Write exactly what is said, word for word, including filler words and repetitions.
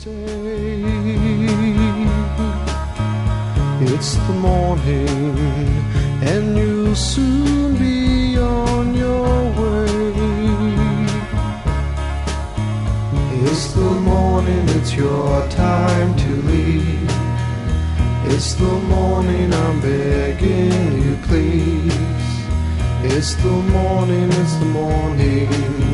stay. It's the morning, and you'll soon be on your way. It's the morning, it's your time to leave. It's the morning, I'm begging you please. It's the morning, it's the morning.